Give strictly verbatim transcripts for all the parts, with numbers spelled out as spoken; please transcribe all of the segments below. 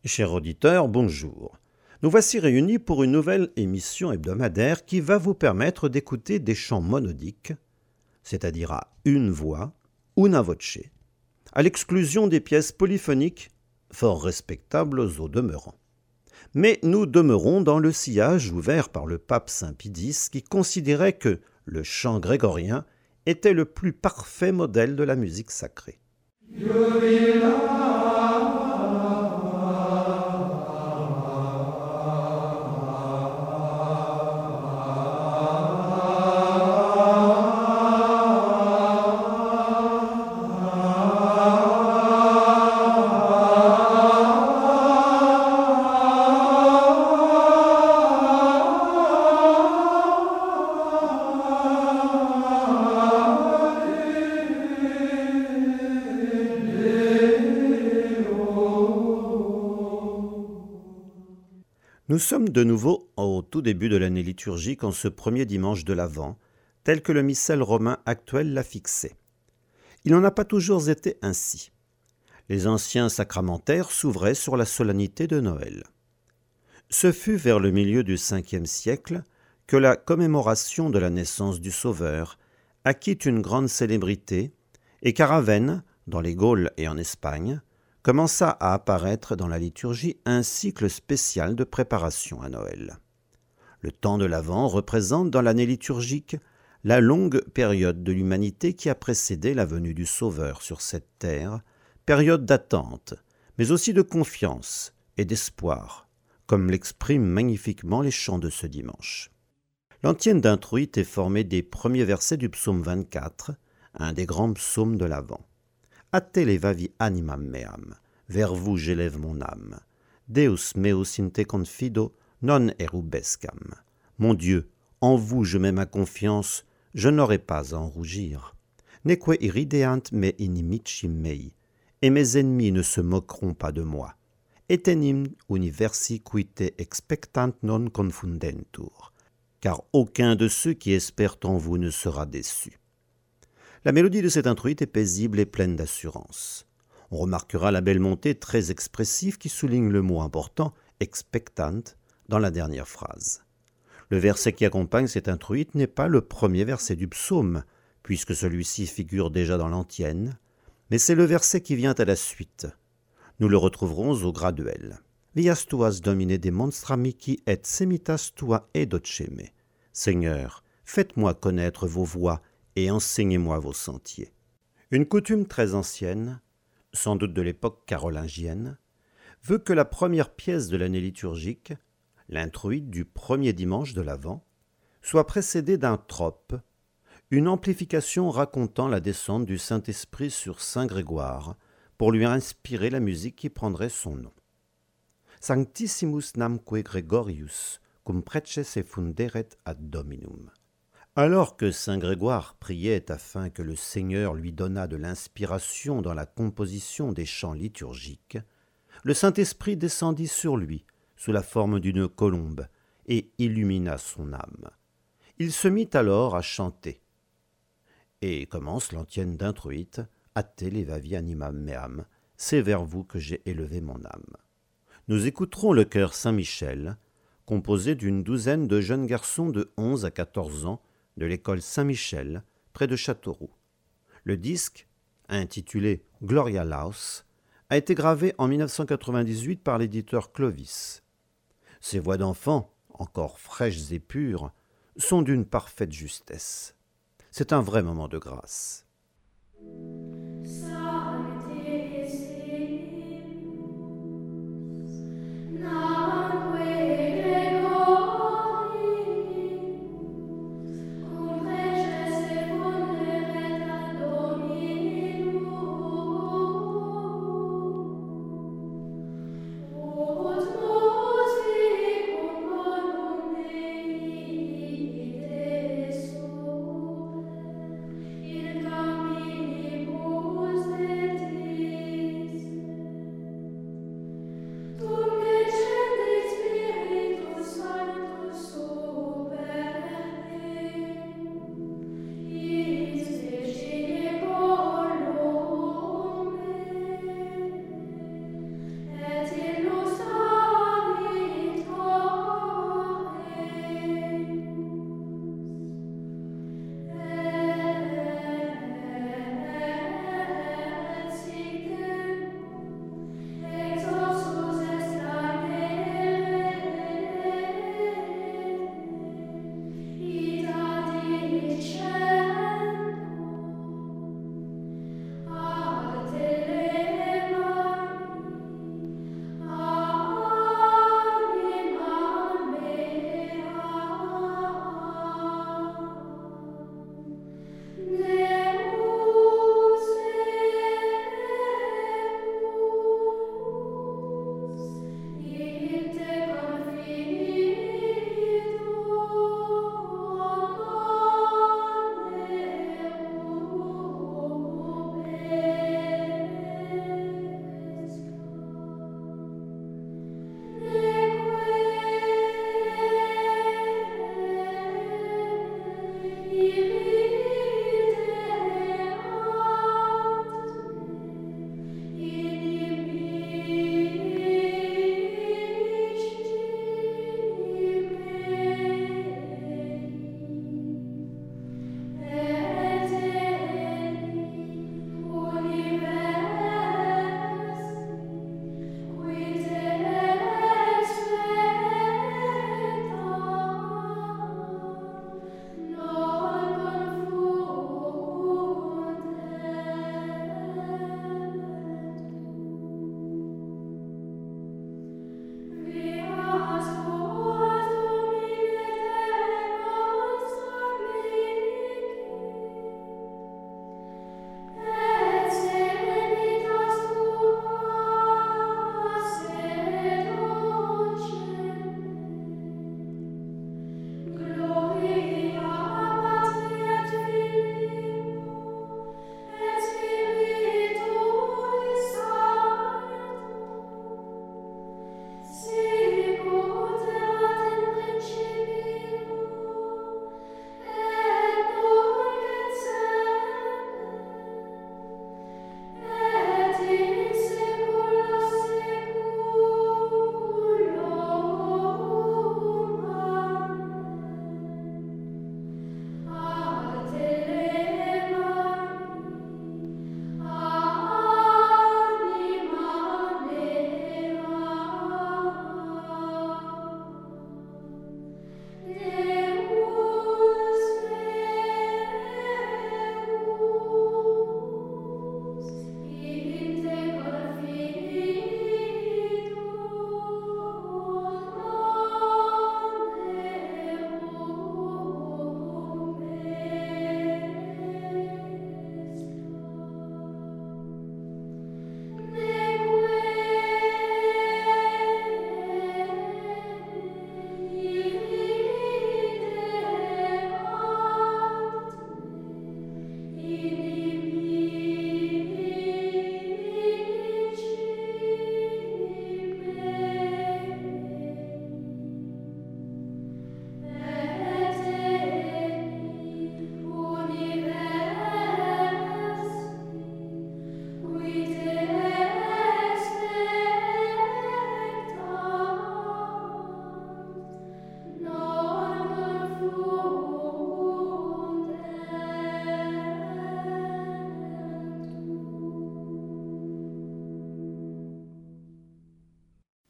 Chers auditeurs, bonjour. Nous voici réunis pour une nouvelle émission hebdomadaire qui va vous permettre d'écouter des chants monodiques, c'est-à-dire à une voix, una voce, à l'exclusion des pièces polyphoniques, fort respectables au demeurant. Mais nous demeurons dans le sillage ouvert par le pape Saint Pie X qui considérait que le chant grégorien était le plus parfait modèle de la musique sacrée. Nous sommes de nouveau au tout début de l'année liturgique en ce premier dimanche de l'Avent, tel que le missel romain actuel l'a fixé. Il n'en a pas toujours été ainsi. Les anciens sacramentaires s'ouvraient sur la solennité de Noël. Ce fut vers le milieu du cinquième siècle que la commémoration de la naissance du Sauveur acquit une grande célébrité et qu'à Ravenne, dans les Gaules et en Espagne, commença à apparaître dans la liturgie un cycle spécial de préparation à Noël. Le temps de l'Avent représente dans l'année liturgique la longue période de l'humanité qui a précédé la venue du Sauveur sur cette terre, période d'attente, mais aussi de confiance et d'espoir, comme l'expriment magnifiquement les chants de ce dimanche. L'antienne d'introïte est formée des premiers versets du psaume vingt-quatre, un des grands psaumes de l'Avent. A te levavi animam meam, vers vous j'élève mon âme. Deus meus in te confido, non erubescam. Mon Dieu, en vous je mets ma confiance, je n'aurai pas à en rougir. Neque irideant me inimici mei, et mes ennemis ne se moqueront pas de moi. Etenim universi qui te expectant non confundentur, car aucun de ceux qui espèrent en vous ne sera déçu. La mélodie de cette introïte est paisible et pleine d'assurance. On remarquera la belle montée très expressive qui souligne le mot important « expectant » dans la dernière phrase. Le verset qui accompagne cette introïte n'est pas le premier verset du psaume, puisque celui-ci figure déjà dans l'antienne, mais c'est le verset qui vient à la suite. Nous le retrouverons au graduel. « Vias tuas domine demonstra mihi et semitas tua edoceme » « Seigneur, faites-moi connaître vos voies et enseignez-moi vos sentiers. » Une coutume très ancienne, sans doute de l'époque carolingienne, veut que la première pièce de l'année liturgique, l'introïte du premier dimanche de l'Avent, soit précédée d'un trope, une amplification racontant la descente du Saint-Esprit sur Saint Grégoire pour lui inspirer la musique qui prendrait son nom. Sanctissimus namque Gregorius, cum prece funderet ad Dominum. Alors que saint Grégoire priait afin que le Seigneur lui donnât de l'inspiration dans la composition des chants liturgiques, le Saint-Esprit descendit sur lui sous la forme d'une colombe et illumina son âme. Il se mit alors à chanter. Et commence l'antienne d'introïte « A te levavi animam meam » « C'est vers vous que j'ai élevé mon âme ». Nous écouterons le chœur Saint-Michel, composé d'une douzaine de jeunes garçons de onze à quatorze ans, de l'école Saint-Michel, près de Châteauroux. Le disque, intitulé « Gloria Laus », a été gravé en mille neuf cent quatre-vingt-dix-huit par l'éditeur Clovis. Ces voix d'enfants, encore fraîches et pures, sont d'une parfaite justesse. C'est un vrai moment de grâce. Il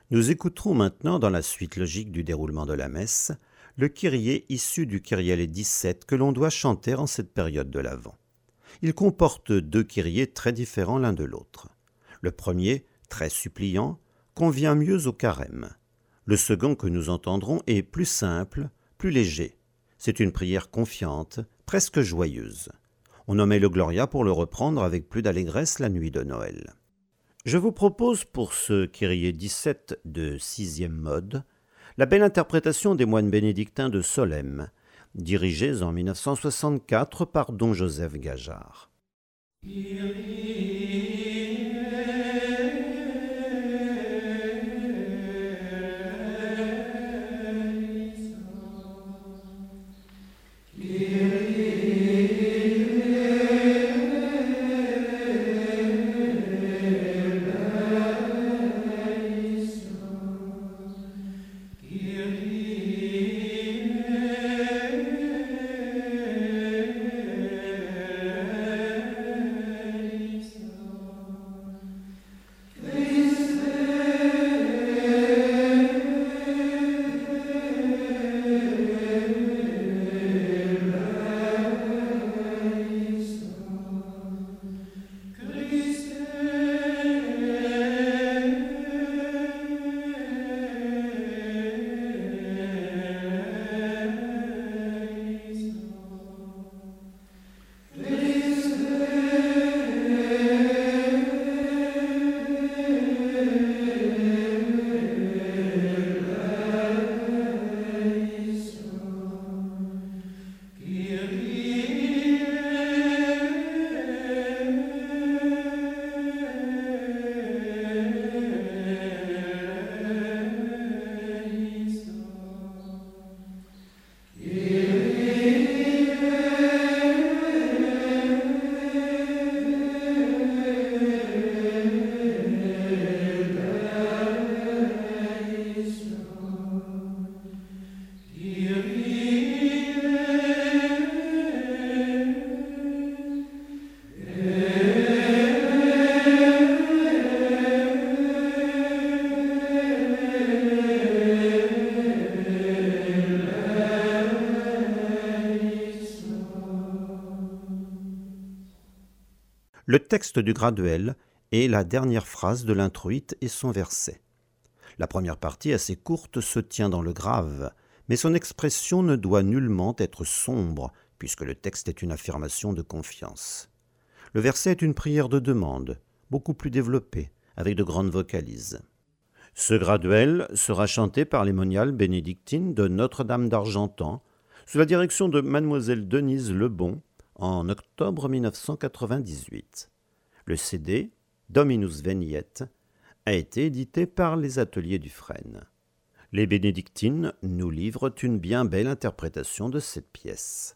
Nous écouterons maintenant, dans la suite logique du déroulement de la messe, le Kyrie issu du Kyrielle dix-sept que l'on doit chanter en cette période de l'Avent. Il comporte deux Kyriés très différents l'un de l'autre. Le premier, très suppliant, convient mieux au carême. Le second que nous entendrons est plus simple, plus léger. C'est une prière confiante, presque joyeuse. On nommait le Gloria pour le reprendre avec plus d'allégresse la nuit de Noël. Je vous propose pour ce Kyrie dix-sept de sixième mode la belle interprétation des moines bénédictins de Solesmes, dirigés en mille neuf cent soixante-quatre par don Joseph Gajard. Le texte du graduel est la dernière phrase de l'introïte et son verset. La première partie, assez courte, se tient dans le grave, mais son expression ne doit nullement être sombre, puisque le texte est une affirmation de confiance. Le verset est une prière de demande, beaucoup plus développée, avec de grandes vocalises. Ce graduel sera chanté par les moniales bénédictines de Notre-Dame d'Argentan, sous la direction de mademoiselle Denise Lebon, en octobre mille neuf cent quatre-vingt-dix-huit. Le C D, Dominus Veniet, a été édité par les ateliers du Fresne. Les bénédictines nous livrent une bien belle interprétation de cette pièce.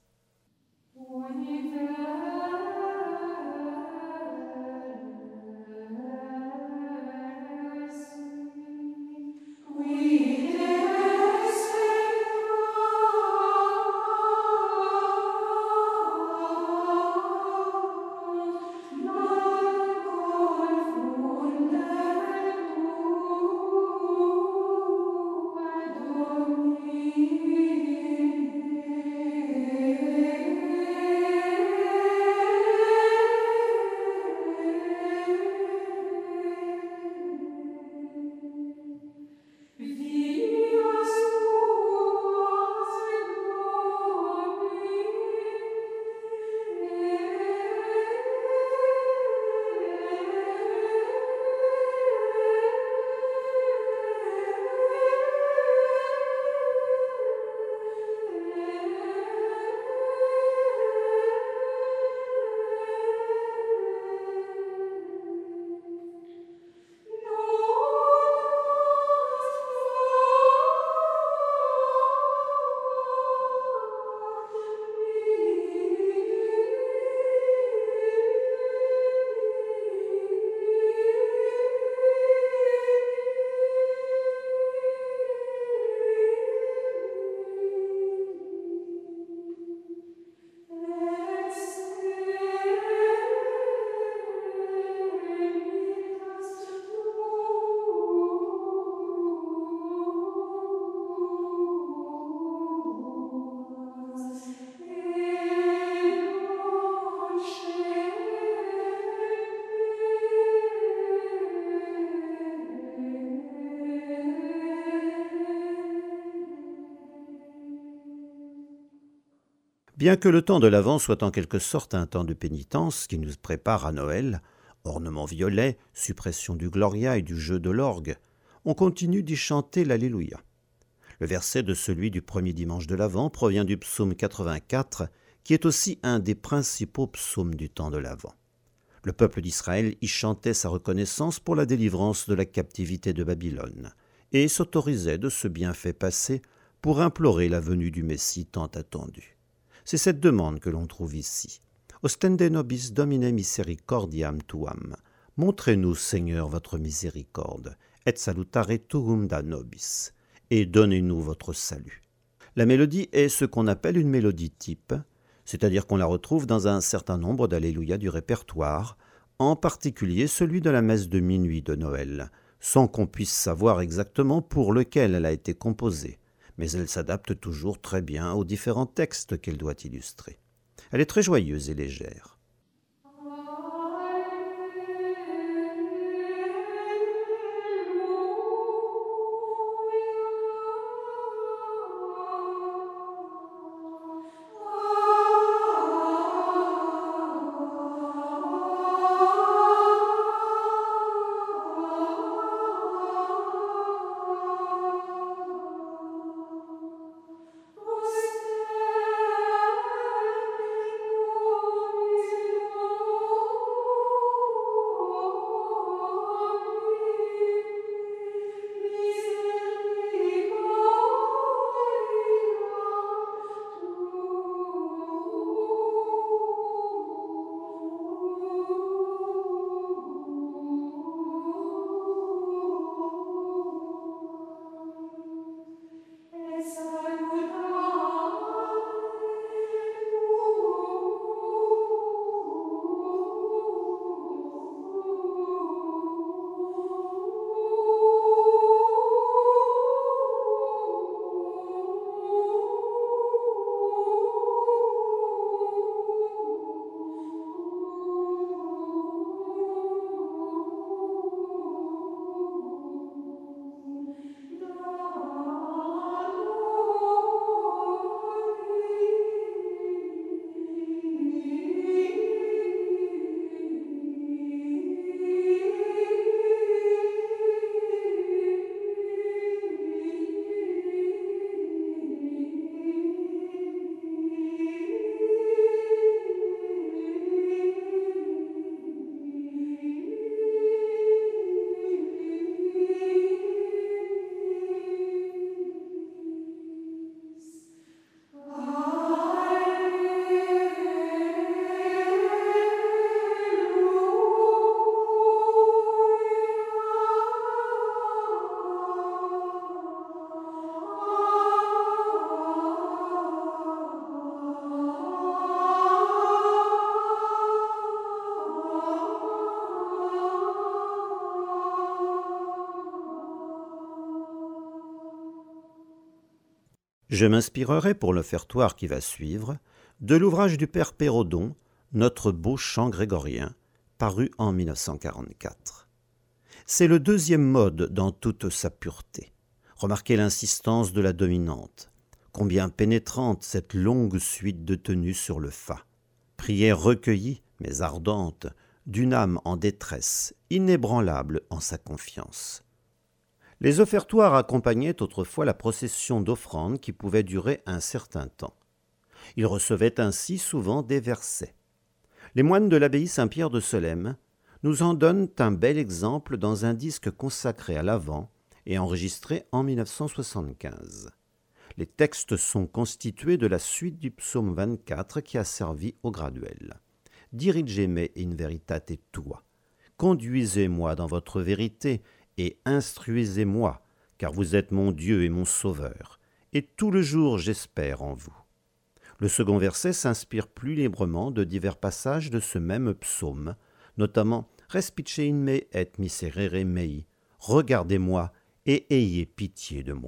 Bien que le temps de l'Avent soit en quelque sorte un temps de pénitence qui nous prépare à Noël, ornements violets, suppression du Gloria et du jeu de l'orgue, on continue d'y chanter l'Alléluia. Le verset de celui du premier dimanche de l'Avent provient du psaume quatre-vingt-quatre, qui est aussi un des principaux psaumes du temps de l'Avent. Le peuple d'Israël y chantait sa reconnaissance pour la délivrance de la captivité de Babylone et s'autorisait de ce bienfait passé pour implorer la venue du Messie tant attendu. C'est cette demande que l'on trouve ici. Ostende nobis Domine misericordiam tuam. Montrez-nous, Seigneur, votre miséricorde, et salutare tuum da nobis, et donnez-nous votre salut. La mélodie est ce qu'on appelle une mélodie type, c'est-à-dire qu'on la retrouve dans un certain nombre d'alléluia du répertoire, en particulier celui de la messe de minuit de Noël, sans qu'on puisse savoir exactement pour lequel elle a été composée, mais elle s'adapte toujours très bien aux différents textes qu'elle doit illustrer. Elle est très joyeuse et légère. Je m'inspirerai pour l'offertoire qui va suivre de l'ouvrage du père Pérodon, Notre beau chant grégorien, paru en mille neuf cent quarante-quatre. C'est le deuxième mode dans toute sa pureté. Remarquez l'insistance de la dominante. Combien pénétrante cette longue suite de tenues sur le fa. Prière recueillie, mais ardente, d'une âme en détresse, inébranlable en sa confiance. Les offertoires accompagnaient autrefois la procession d'offrandes qui pouvait durer un certain temps. Ils recevaient ainsi souvent des versets. Les moines de l'abbaye Saint-Pierre de Solesmes nous en donnent un bel exemple dans un disque consacré à l'Avent et enregistré en mille neuf cent soixante-quinze. Les textes sont constitués de la suite du psaume vingt-quatre qui a servi au graduel. « Dirigez-me in veritate tua » « Conduisez-moi dans votre vérité et instruisez-moi, car vous êtes mon Dieu et mon Sauveur, et tout le jour j'espère en vous. » Le second verset s'inspire plus librement de divers passages de ce même psaume, notamment « Respice in me et miserere mei » « Regardez-moi et ayez pitié de moi ».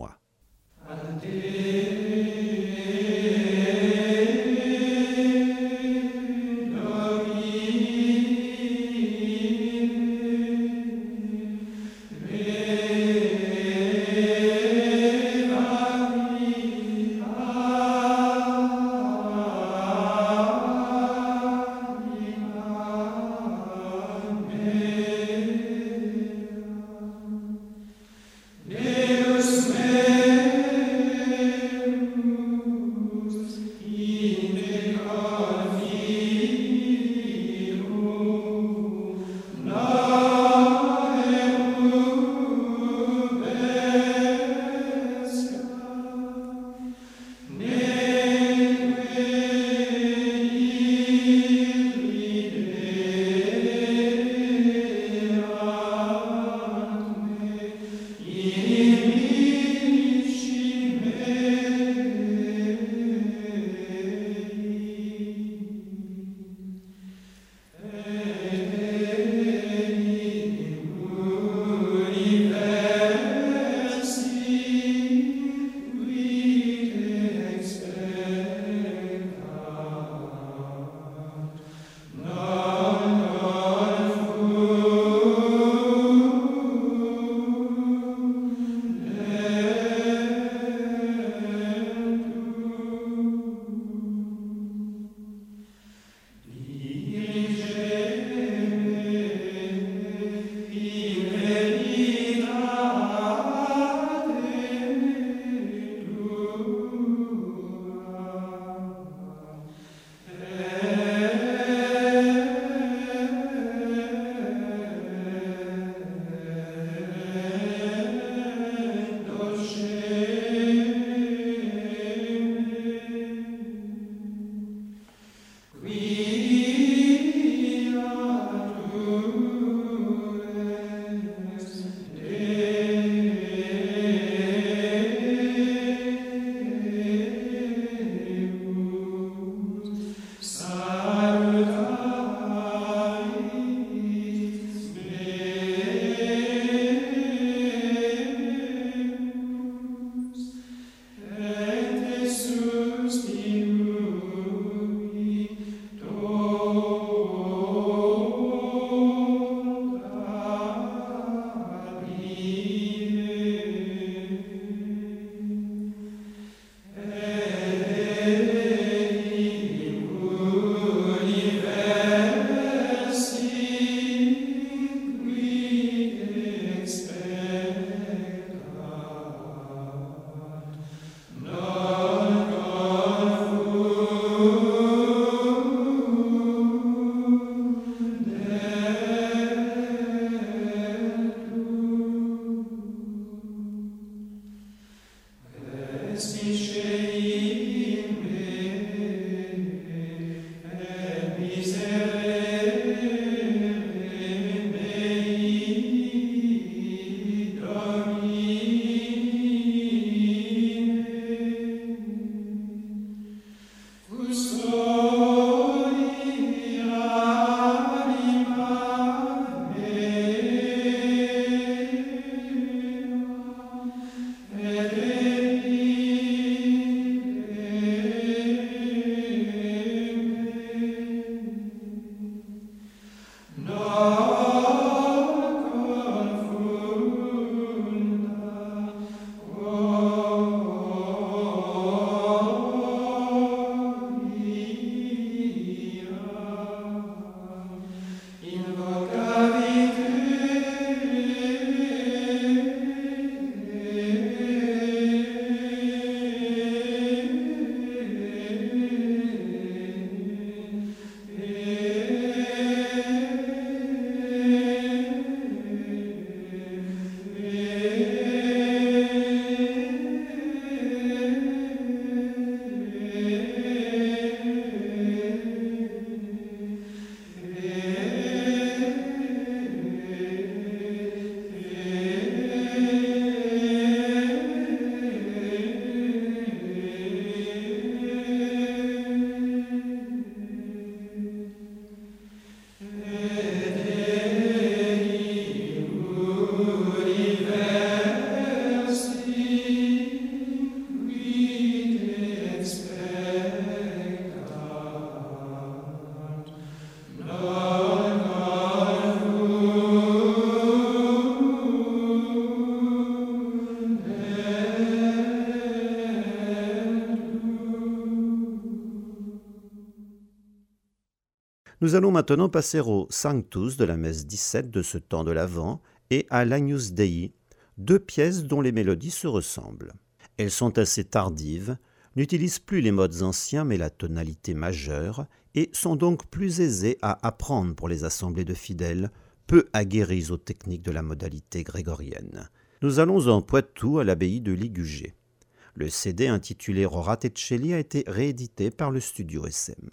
Nous allons maintenant passer au Sanctus de la messe dix-sept de ce temps de l'Avent et à l'Agnus Dei, deux pièces dont les mélodies se ressemblent. Elles sont assez tardives, n'utilisent plus les modes anciens mais la tonalité majeure et sont donc plus aisées à apprendre pour les assemblées de fidèles, peu aguerris aux techniques de la modalité grégorienne. Nous allons en Poitou à l'abbaye de Ligugé. Le C D intitulé Rorate a été réédité par le studio S M.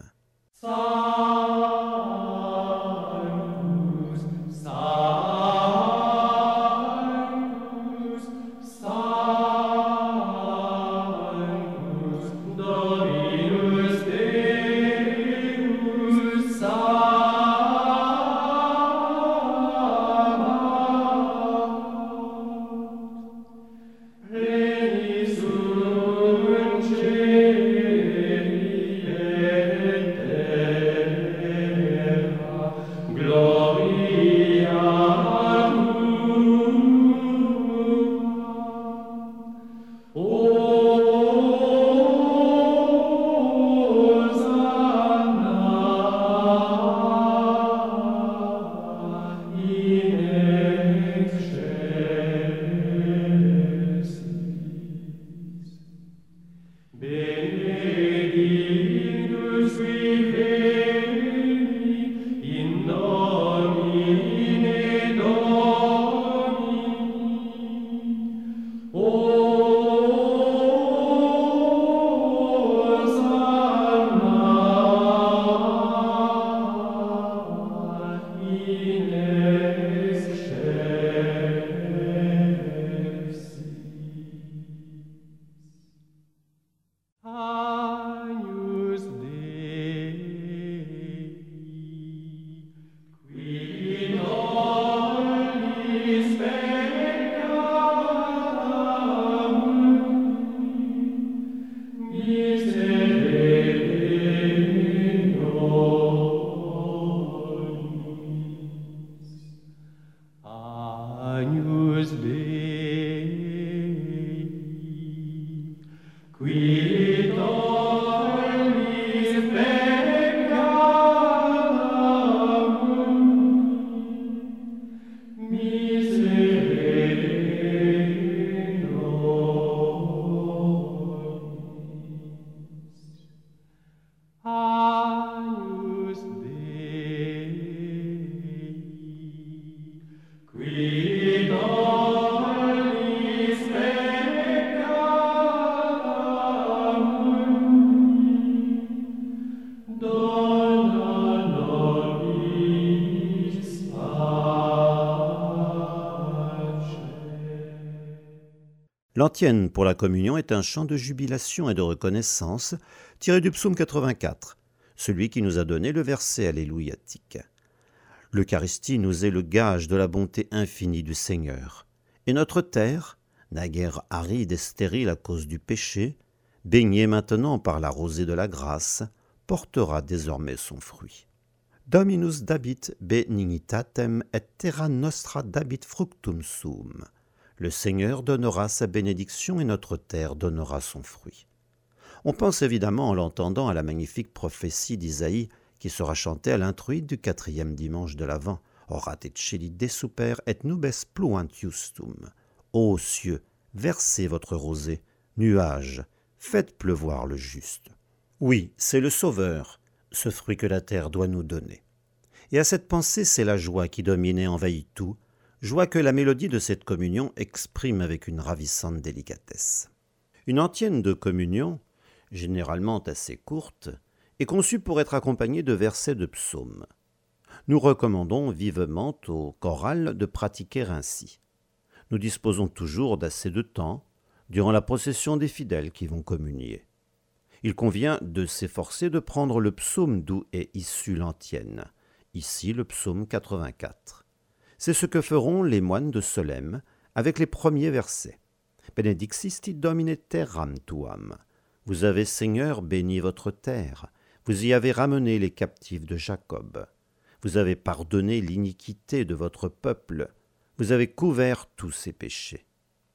L'antienne pour la communion est un chant de jubilation et de reconnaissance tiré du psaume quatre-vingt-quatre, celui qui nous a donné le verset alléluiatique. L'Eucharistie nous est le gage de la bonté infinie du Seigneur, et notre terre, naguère aride et stérile à cause du péché, baignée maintenant par la rosée de la grâce, portera désormais son fruit. Dominus dabit benignitatem et terra nostra dabit fructum suum. Le Seigneur donnera sa bénédiction et notre terre donnera son fruit. On pense évidemment en l'entendant à la magnifique prophétie d'Isaïe qui sera chantée à l'introïde du quatrième dimanche de l'Avent. Orate celi de super et nubes pluant justum. Ô cieux, versez votre rosée, nuages, faites pleuvoir le juste. Oui, c'est le Sauveur, ce fruit que la terre doit nous donner. Et à cette pensée, c'est la joie qui domine et envahit tout, joie que la mélodie de cette communion exprime avec une ravissante délicatesse. Une antienne de communion, généralement assez courte, est conçue pour être accompagnée de versets de psaumes. Nous recommandons vivement au choral de pratiquer ainsi. Nous disposons toujours d'assez de temps durant la procession des fidèles qui vont communier. Il convient de s'efforcer de prendre le psaume d'où est issue l'antienne, ici le psaume quatre-vingt-quatre. C'est ce que feront les moines de Solesmes avec les premiers versets. Benedixisti Domine terram tuam. Vous avez, Seigneur, béni votre terre. Vous y avez ramené les captifs de Jacob. Vous avez pardonné l'iniquité de votre peuple. Vous avez couvert tous ses péchés.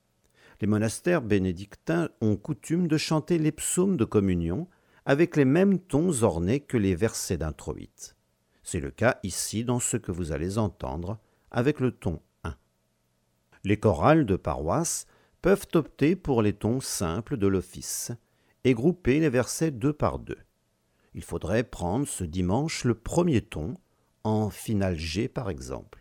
Les monastères bénédictins ont coutume de chanter les psaumes de communion avec les mêmes tons ornés que les versets d'introïte. C'est le cas ici dans ce que vous allez entendre avec le ton un. Les chorales de paroisse peuvent opter pour les tons simples de l'office et grouper les versets deux par deux. Il faudrait prendre ce dimanche le premier ton, en finale G par exemple.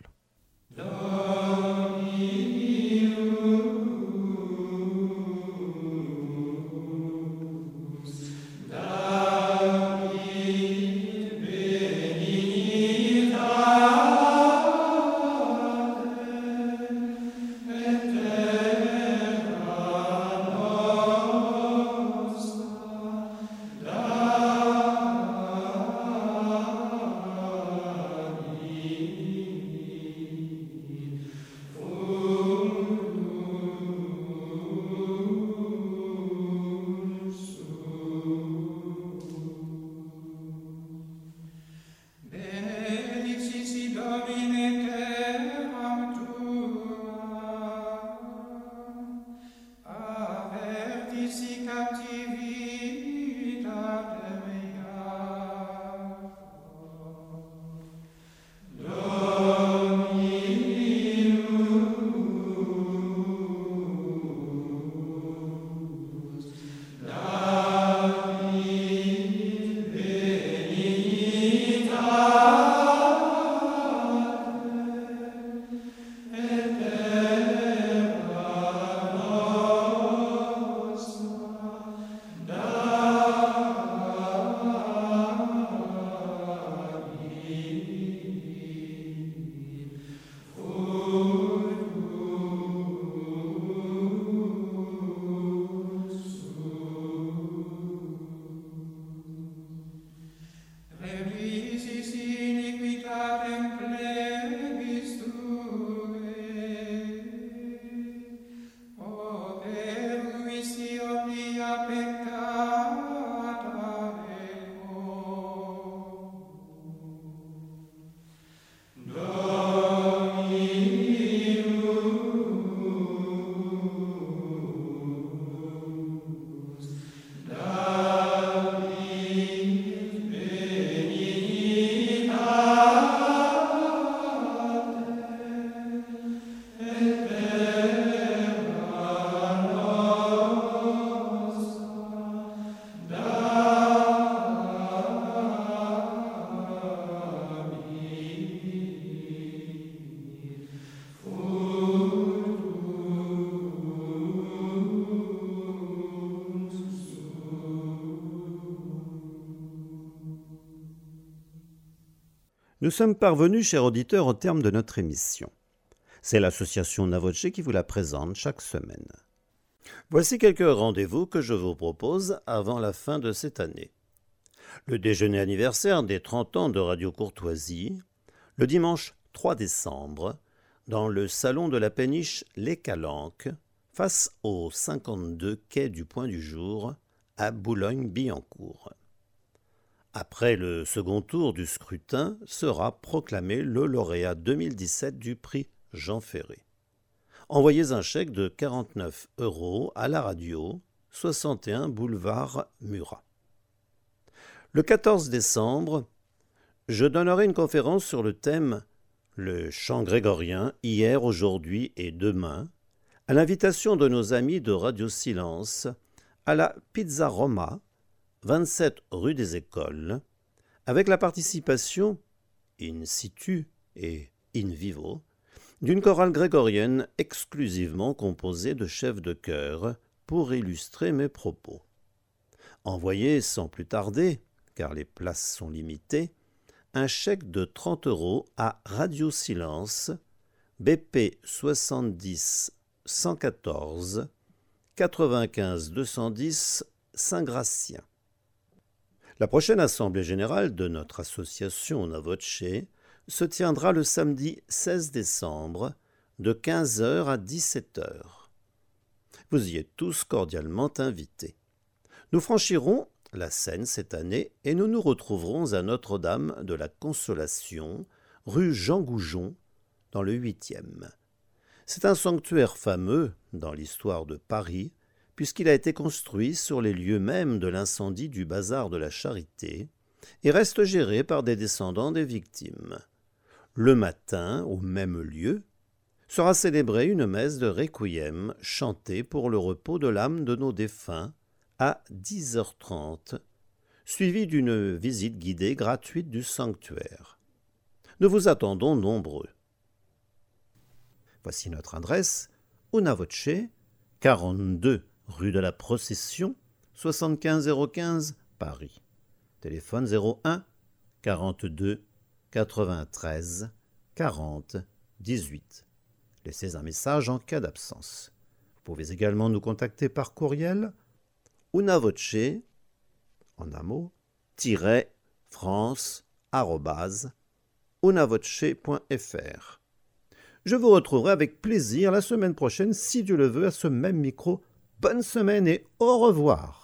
Nous sommes parvenus, chers auditeurs, au terme de notre émission. C'est l'association Navoce qui vous la présente chaque semaine. Voici quelques rendez-vous que je vous propose avant la fin de cette année. Le déjeuner anniversaire des trente ans de Radio Courtoisie, le dimanche trois décembre, dans le salon de la péniche Les Calanques, face au cinquante-deux quai du Point du Jour, à Boulogne-Billancourt. Après le second tour du scrutin, sera proclamé le lauréat deux mille dix-sept du prix Jean Ferré. Envoyez un chèque de quarante-neuf euros à la radio, soixante et un boulevard Murat. Le quatorze décembre, je donnerai une conférence sur le thème « Le chant grégorien, hier, aujourd'hui et demain » à l'invitation de nos amis de Radio Silence à la Pizza Roma, vingt-sept rue des Écoles, avec la participation, in situ et in vivo, d'une chorale grégorienne exclusivement composée de chefs de chœur pour illustrer mes propos. Envoyez sans plus tarder, car les places sont limitées, un chèque de trente euros à Radio Silence, B P soixante-dix cent quatorze, quatre-vingt-quinze deux cent dix, Saint-Gratien. La prochaine assemblée générale de notre association Navoce se tiendra le samedi seize décembre de quinze heures à dix-sept heures. Vous y êtes tous cordialement invités. Nous franchirons la Seine cette année et nous nous retrouverons à Notre-Dame de la Consolation, rue Jean Goujon, dans le huitième. C'est un sanctuaire fameux dans l'histoire de Paris, puisqu'il a été construit sur les lieux mêmes de l'incendie du bazar de la Charité et reste géré par des descendants des victimes. Le matin, au même lieu, sera célébrée une messe de requiem chantée pour le repos de l'âme de nos défunts à dix heures trente, suivie d'une visite guidée gratuite du sanctuaire. Nous vous attendons nombreux. Voici notre adresse: Una Voce, quarante-deux rue de la Procession, soixante-quinze zéro quinze, Paris. Téléphone zéro un quarante-deux quatre-vingt-treize quarante dix-huit. Laissez un message en cas d'absence. Vous pouvez également nous contacter par courriel: Una Voce, en un mot, tiret france arobase unavoce point f r. Je vous retrouverai avec plaisir la semaine prochaine, si Dieu le veut, à ce même micro. Bonne semaine et au revoir.